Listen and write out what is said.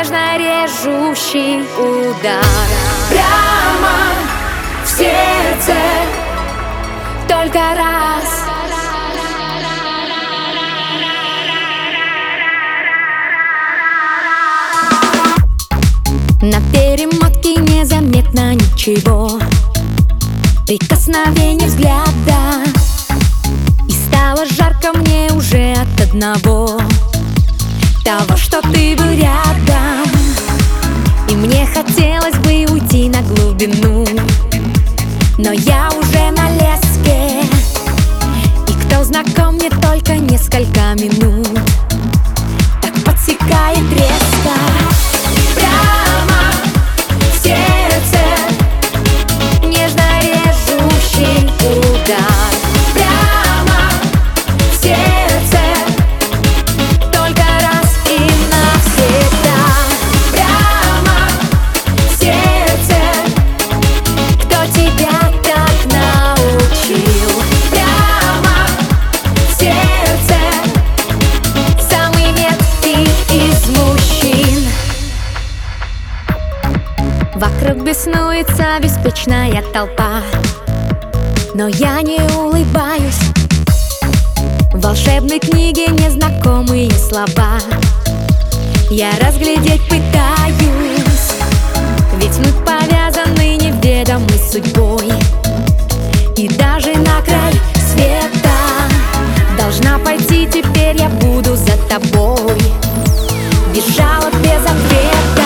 нежно режущий удар Прямо в сердце, только раз. На перемотке незаметно ничего, прикосновение взгляда, и стало жарко мне уже от одного того, что ты был рядом. И мне хотелось бы уйти на глубину, но я уже на леске, и кто знаком мне только несколько минут, так подсекает резко. прямо в сердце, Нежно режущий удар прямо в сердце, только раз и навсегда. прямо в сердце, Кто тебя так научил? прямо в сердце, Самый меткий из мужчин. Вокруг беснуется беспечная толпа, но я не улыбаюсь. В волшебной книге незнакомые слова я разглядеть пытаюсь, ведь мы повязаны неведомой судьбой. И даже на край света должна пойти, теперь я буду за тобой. Бежала без ответа.